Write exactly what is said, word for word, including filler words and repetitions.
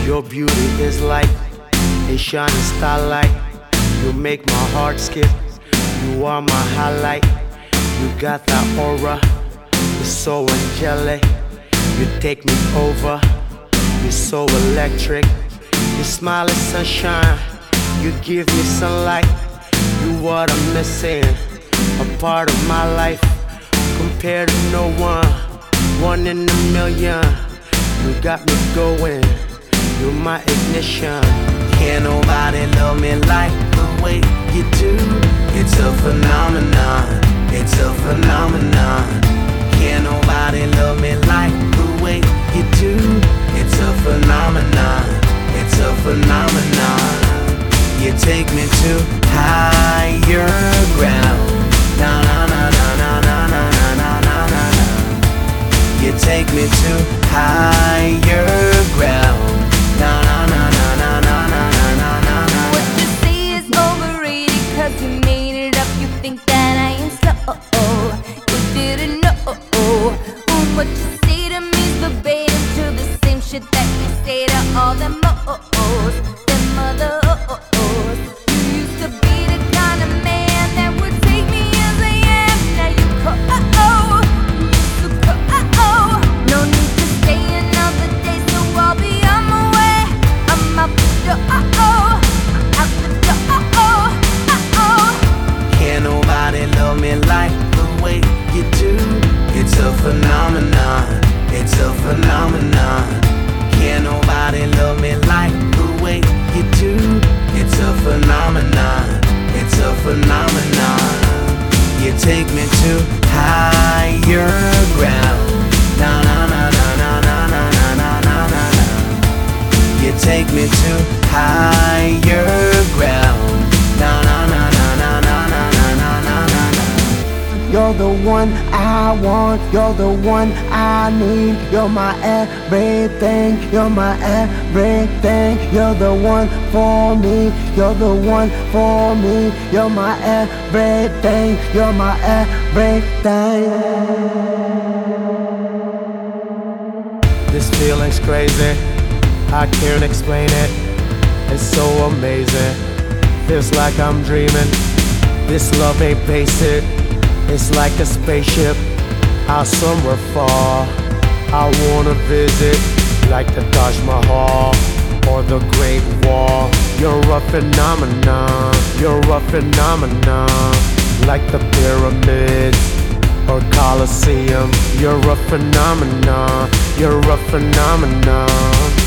Your beauty is like a shining starlight. You make my heart skip. You are my highlight. You got that aura. You're so angelic. You take me over. You're so electric. Your smile is sunshine. You give me sunlight. You what I'm missing. A part of my life. Compared to no one. One in a million. You got me going. You're my ignition. Can't nobody love me like the way you do. It's a phenomenon. It's a phenomenon. Can't nobody love me like the way you do. It's a phenomenon. It's a phenomenon. You take me to higher ground. Na na na na na na na na na na. You take me to higher ground. Na na na na na na na na na na. What you say is overrated, cause you made it up. You think that I ain't slow. You didn't know. What you say to me's verbatim to the same shit that you say to all them O's, them other O's. You used to be the kind of man that would take me as I am. Now you call, oh, you used to call, oh. No need to stay another day, so I'll be on my way. I'm out the door, oh, I'm out the door, oh, oh. Can't nobody love me like the way you do. It's a phenomenon. It's a phenomenon. Can't nobody love me like the way you do. It's a phenomenon. It's a phenomenon. You take me to higher ground. Na na na na na na na na na na na. You take me to higher ground. Na na na na na na na na na na na. You're the one I want, you're the one I need. You're my everything, you're my everything. You're the one for me, you're the one for me. You're my everything, you're my everything. This feeling's crazy. I can't explain it. It's so amazing. Feels like I'm dreaming. This love ain't basic. It's like a spaceship out somewhere far. I wanna visit, like the Taj Mahal or the Great Wall. You're a phenomenon. You're a phenomenon. Like the pyramids or Colosseum. You're a phenomenon. You're a phenomenon.